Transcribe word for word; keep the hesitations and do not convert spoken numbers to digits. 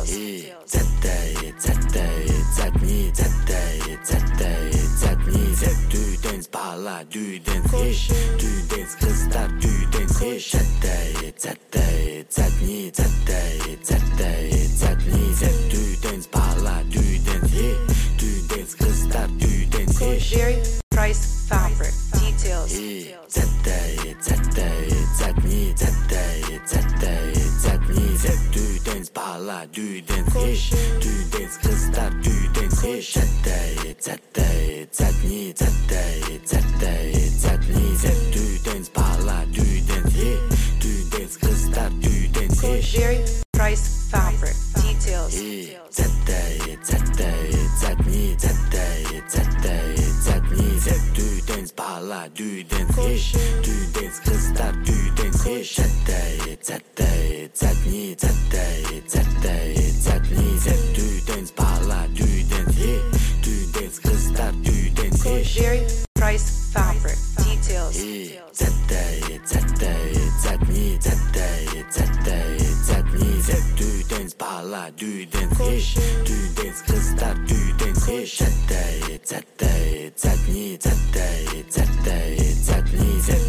Zadday, zadday, zadni, zadday, zadday, zadni. Du dans par là, du dans riche, du dans cristal, du dans riche. Zadday, zadday, zadni, zadday, zadday, zadni. Du dans par là, du dans riche, du dans cristal, du dans riche. Very price fabric details. Zadday, zadday, zadni, zadday, zadday, zadni. Du dans par là, du dans riche, du dans cristal, du dans riche. Zadday, zadday, zadni, zadday, zadday, zadni. Du dans par là, du dans riche, du dans cristal, du dans riche. Very price fabric details. Zadday, zadday, zadni, zadday, zadday, zadni. Du dans par là, du dans riche, du dans cristal, du dans riche. Zadday, zadday, zadni, zadday, zadday, zadni. Du dans par là, du dans riche, du dans cristal, du dans riche. Very price fabric details. Zadday, zadday, zadni, zadday, zadday, zadni. Du dans par là, du dans riche, du dans cristal, du dans riche. Zadday, zadday, zadni, zadday, zadday, zadni.